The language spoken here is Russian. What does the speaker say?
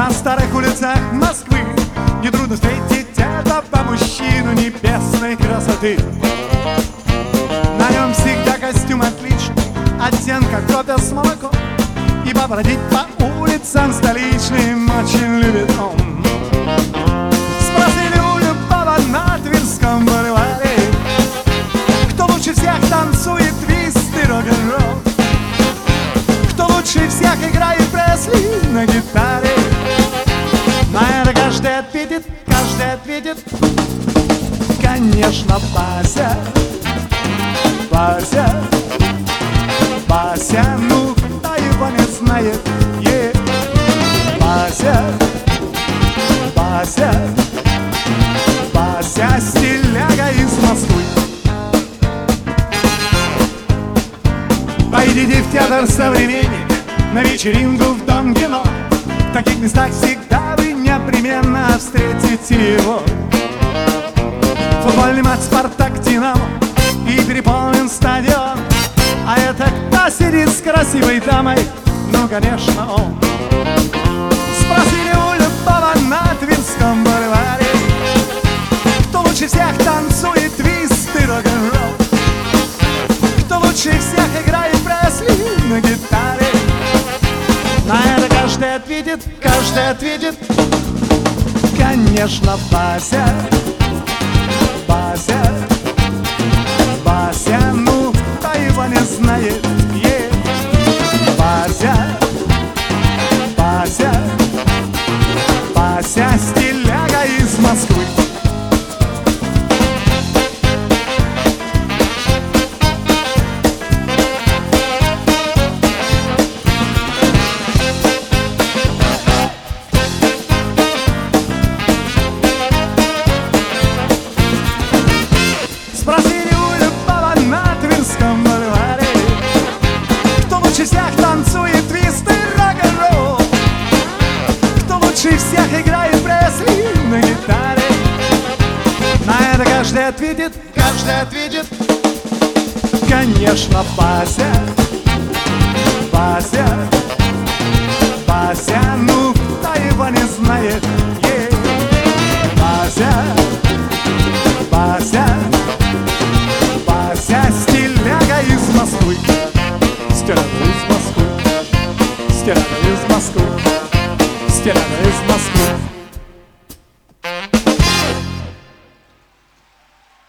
На старых улицах Москвы нетрудно встретить этого мужчину небесной красоты. На нем всегда костюм отличный, оттенка кофе с молоком, и побродить по улицам столичным очень любит он. Спросили у любого на Тверском бульваре, кто лучше всех танцует твист и рок-н-ролл, кто лучше всех играет Пресли на гитаре. На это каждый ответит, конечно, Бася. Бася, Бася, ну кто его не знает? Бася, Бася, Бася, стиляга из Москвы. Пойдите в театр «Современник», на вечеринку в Дом кино. В таких местах всегда вы непременно встретите его. Футбольный матч «Спартак-Динамо» и переполнен стадион. А это кто сидит с красивой дамой? Ну, конечно, он. Спросили у любого на Тверском бульваре, кто лучше всех танцует твист и рок-н-ролл, кто лучше всех играет Пресли на гитаре. На это каждый ответит, конечно, Бася. Бася, Бася, ну кто его не знает? Бася, Бася, Бася, стиляга из Москвы. Спросили у любого на Тверском бульваре, кто лучше всех танцует твист и рок-н-ролл, кто лучше всех играет Пресли на гитаре. На это каждый ответит, конечно, Бася. Бася, Бася, ну кто его не знает?